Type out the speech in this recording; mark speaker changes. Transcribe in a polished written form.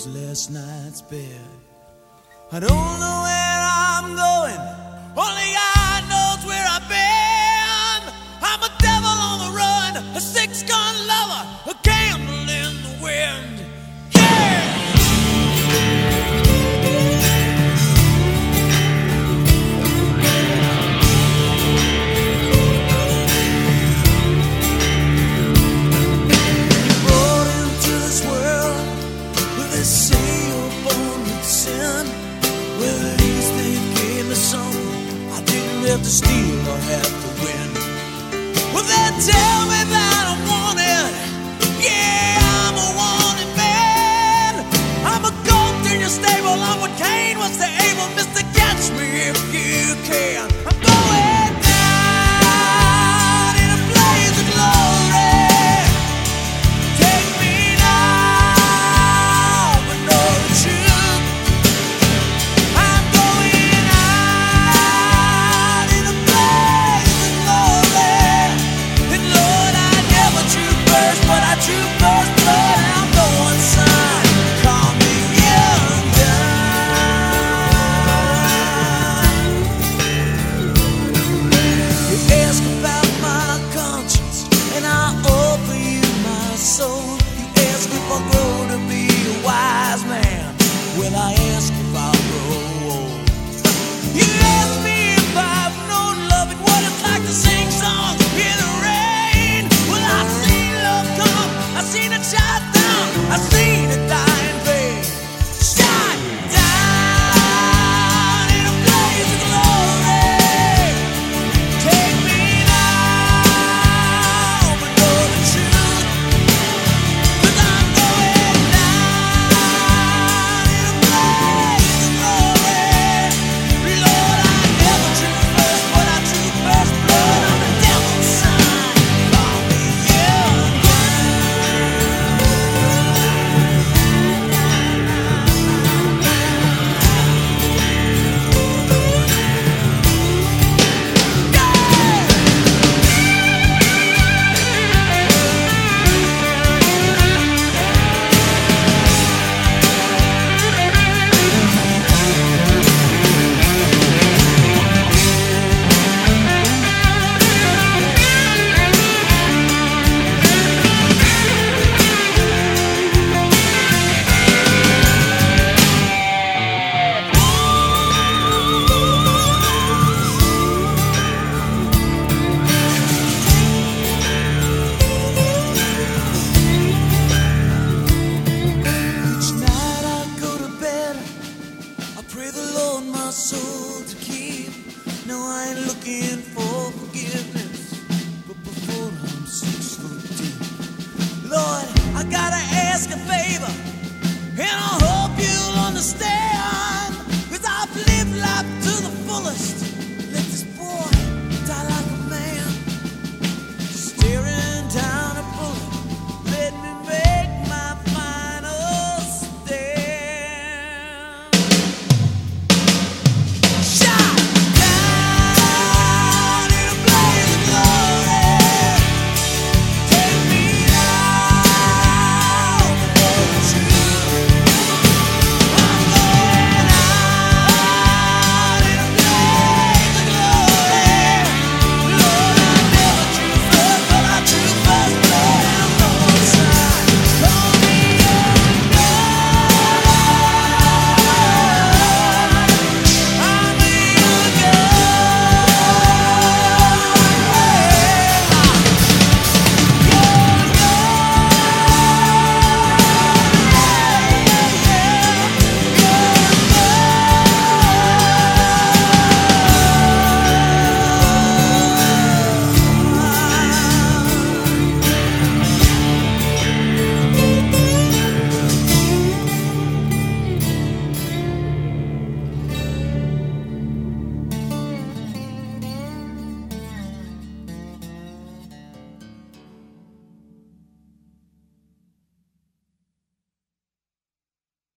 Speaker 1: was last night's bed. I don't know where I'm going, only God knows where I've been. I'm a devil on the run, a six-gun lover, a candle in the wind. Yeah! To steal or have to win. Well, they tell me that I'm wanted. Yeah, I'm a wanted man. I'm a goat in your stable. I'm what Cain was to Abel. Mister, catch me if you can. I'm going down in a blaze of glory. Take me now, but know the truth. I'm going out in a blaze of glory. And Lord, I never drew first, but I drew first blood. I'm going, son, call me young gun. You ask about my conscience, and I offer you my soul. You ask if I'll grow to be a wise man. Well, I ask if I'll grow old. You ask me if I've known love and what it's like to sing songs in the rain. Well, I've seen love come, I've seen it shine down, I've seen it die in vain. Shine down in a blaze of glory. Take me now, but know the truth. 'Cause I'm going down in a blaze of glory. Lord, I never drew first, but I drew first blood. I'm the devil's son, call me young Each night I go to bed, I pray the Lord my soul to keep. No, I ain't looking for forgiveness, but before I'm 6 foot deep. Lord, I gotta ask a favor, and I hope you'll understand. 'Cause I've lived life to the fullest,